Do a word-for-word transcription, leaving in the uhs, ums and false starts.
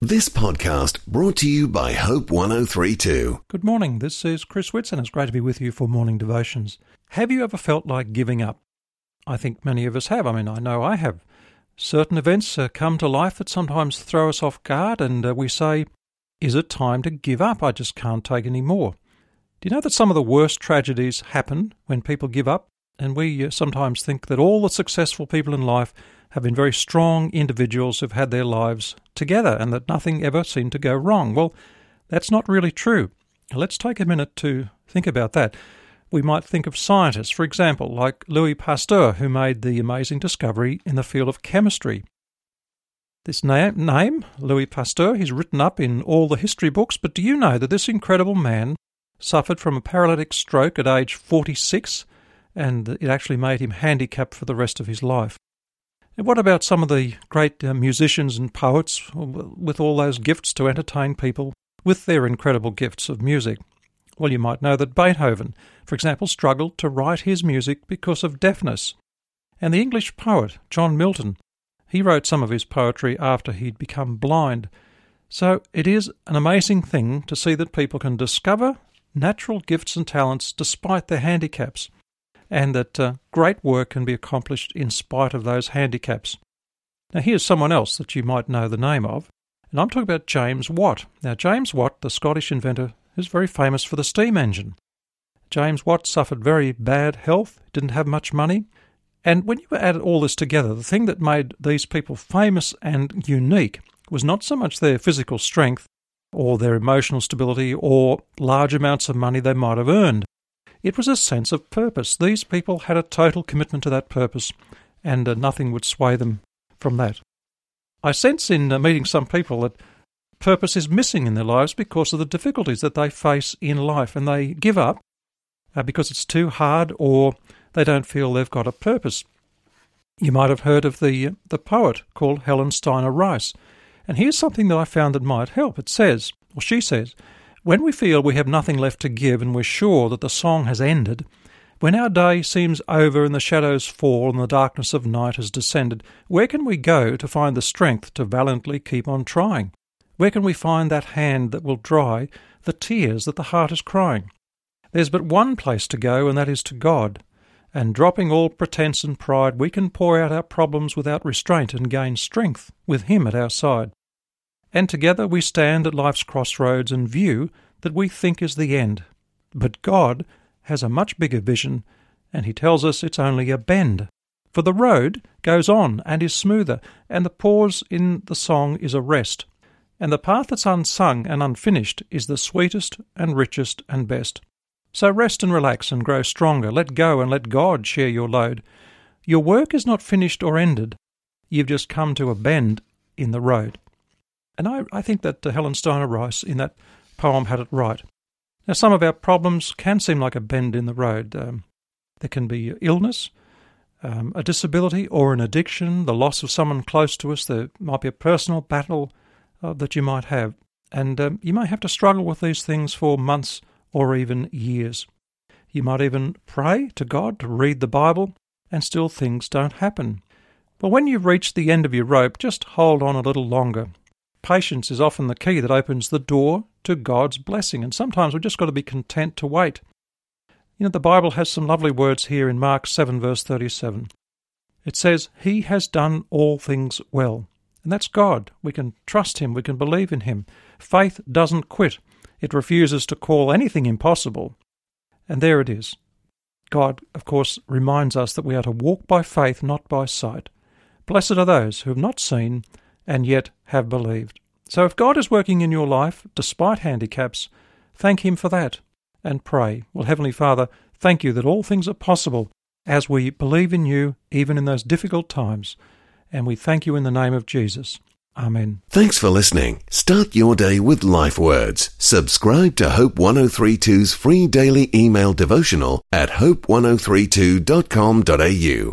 This podcast brought to you by Hope one oh three two. Good morning, this is Chris Whitson. It's great to be with you for morning devotions. Have you ever felt like giving up? I think many of us have. I mean, I know I have. Certain events uh, come to life that sometimes throw us off guard and uh, we say, is it time to give up? I just can't take any more. Do you know that some of the worst tragedies happen when people give up? And we uh, sometimes think that all the successful people in life have been very strong individuals who've had their lives together and that nothing ever seemed to go wrong. Well, that's not really true. Let's take a minute to think about that. We might think of scientists, for example, like Louis Pasteur, who made the amazing discovery in the field of chemistry. This na- name, Louis Pasteur, he's written up in all the history books, but do you know that this incredible man suffered from a paralytic stroke at age forty-six, and it actually made him handicapped for the rest of his life? And what about some of the great uh, musicians and poets with all those gifts to entertain people with their incredible gifts of music? Well, you might know that Beethoven, for example, struggled to write his music because of deafness. And the English poet, John Milton, he wrote some of his poetry after he'd become blind. So it is an amazing thing to see that people can discover natural gifts and talents despite their handicaps, and that uh, great work can be accomplished in spite of those handicaps. Now here's someone else that you might know the name of, and I'm talking about James Watt. Now James Watt, the Scottish inventor, is very famous for the steam engine. James Watt suffered very bad health, didn't have much money, and when you add all this together, the thing that made these people famous and unique was not so much their physical strength or their emotional stability or large amounts of money they might have earned. It was a sense of purpose. These people had a total commitment to that purpose, and uh, nothing would sway them from that. I sense in uh, meeting some people that purpose is missing in their lives because of the difficulties that they face in life, and they give up uh, because it's too hard or they don't feel they've got a purpose. You might have heard of the, uh, the poet called Helen Steiner Rice, and here's something that I found that might help. It says, or she says, when we feel we have nothing left to give and we're sure that the song has ended, when our day seems over and the shadows fall and the darkness of night has descended, where can we go to find the strength to valiantly keep on trying? Where can we find that hand that will dry the tears that the heart is crying? There's but one place to go, and that is to God. And dropping all pretense and pride, we can pour out our problems without restraint and gain strength with Him at our side. And together we stand at life's crossroads and view that we think is the end. But God has a much bigger vision, and He tells us it's only a bend. For the road goes on and is smoother, and the pause in the song is a rest. And the path that's unsung and unfinished is the sweetest and richest and best. So rest and relax and grow stronger. Let go and let God share your load. Your work is not finished or ended. You've just come to a bend in the road. And I, I think that uh, Helen Steiner Rice in that poem had it right. Now, some of our problems can seem like a bend in the road. Um, there can be illness, um, a disability or an addiction, the loss of someone close to us. There might be a personal battle uh, that you might have. And um, you may have to struggle with these things for months or even years. You might even pray to God to read the Bible, and still things don't happen. But when you've reached the end of your rope, just hold on a little longer. Patience is often the key that opens the door to God's blessing, and sometimes we've just got to be content to wait. You know, the Bible has some lovely words here in Mark seven, verse thirty-seven. It says, He has done all things well. And that's God. We can trust Him. We can believe in Him. Faith doesn't quit. It refuses to call anything impossible. And there it is. God, of course, reminds us that we are to walk by faith, not by sight. Blessed are those who have not seen and yet have believed. So if God is working in your life, despite handicaps, thank Him for that and pray. Well, Heavenly Father, thank You that all things are possible as we believe in You, even in those difficult times. And we thank You in the name of Jesus. Amen. Thanks for listening. Start your day with Life Words. Subscribe to Hope one oh three two's free daily email devotional at hope one oh three two dot com dot a u.